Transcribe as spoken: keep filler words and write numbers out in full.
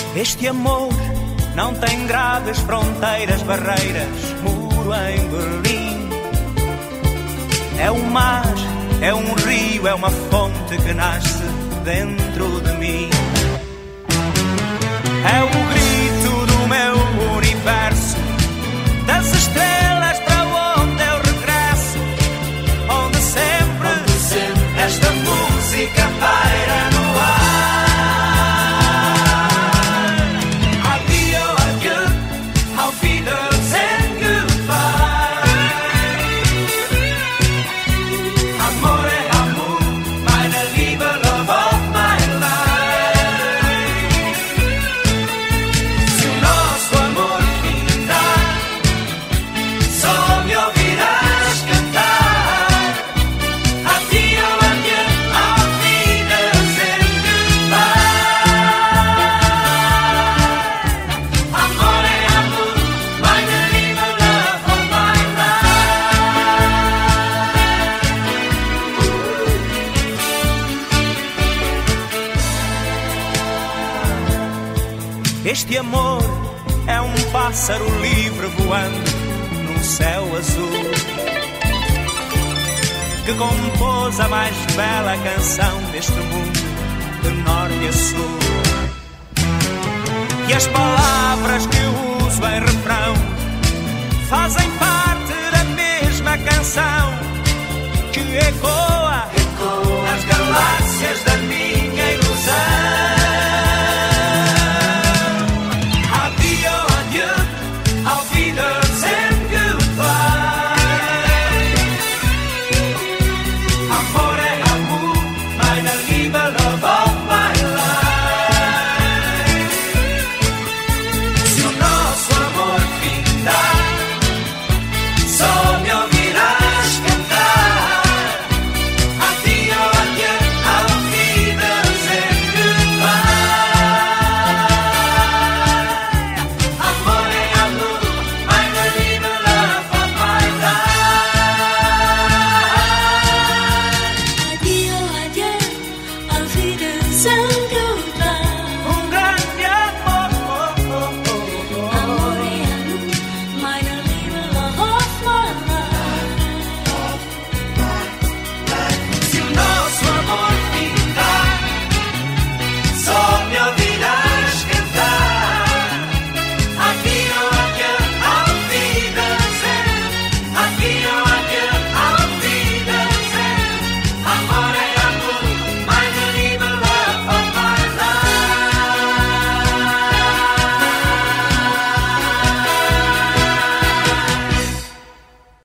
Este amor não tem graves fronteiras, barreiras, muro em Berlim. É um mar, é um rio, é uma fonte que nasce dentro de mim. É o grito do meu universo, das estrelas para onde eu regresso, onde sempre, onde sempre esta música paira no ar. Este amor é um pássaro livre voando num céu azul, que compôs a mais bela canção deste mundo, de norte a sul. E as palavras que eu uso em refrão fazem parte da mesma canção que ecoa, ecoa nas galáxias da minha ilusão. So